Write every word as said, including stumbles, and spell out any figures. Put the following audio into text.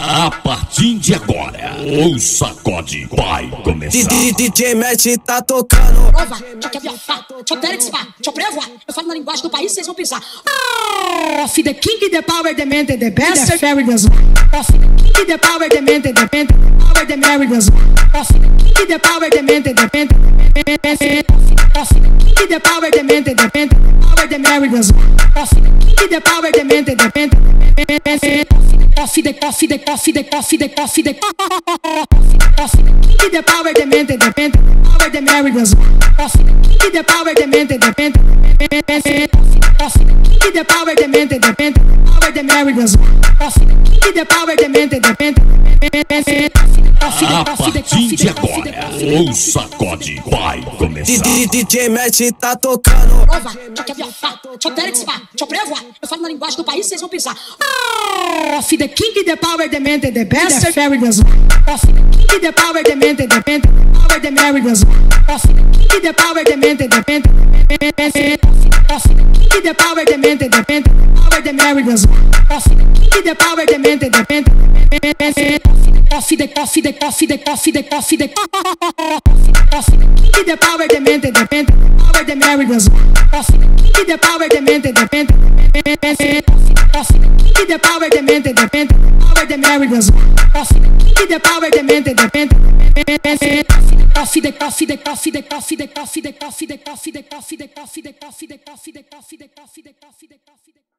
A partir de agora, o sacode vai começar. D J Matt tá tocando. Prova, já quer viajar, deixa eu perexvar, deixa eu prevoar. Eu falo na linguagem do país, vocês vão pensar. Off the king, the power, the man, the best, the fairy does. Off the king, the power, the man, the man, the power, the Mary does. Off the king, the power, the man, the man, off the king, the power, the man, the man, the power, the Mary does. Off the king, the power, the man, the man, off the coffee, the coffee, the coffee, the coffee, the off the king, the power, the man, the man, the power, the Mary does. Off the king, the power, the man, the man, off the king, the power, the man, the man, power, the Mary does. Off the king, the power, the man, the man, a partir de agora, o sacode vai começar. D J Matt tá tocando. Prova, já quer viajar, deixa eu perexvar, deixa eu prevoar. Eu falo na linguagem do país, vocês vão pensar. Off the king, the power, the man, the best, the fairy does. Off the king, the power, the man, the man, power, the Mary does. Off the king, the power, the man, the man, off the king, the power, the man, the man, power, the Mary does. Off the king, the power, the man, the man, off the coffee, the coffee, the coffee, the coffee, the off the king, the power, the man, the man, power, the Mary does. Off the king, the power, the man, the man, off the king, the power, the man, the man, power, the Mary does. Off the king, the power, the man, the man, off the coffee, the coffee, the coffee, the coffee, the coffee, the coffee, the coffee, the coffee, the coffee, the coffee, the coffee, the coffee, the coffee, the coffee, the coffee, the coffee.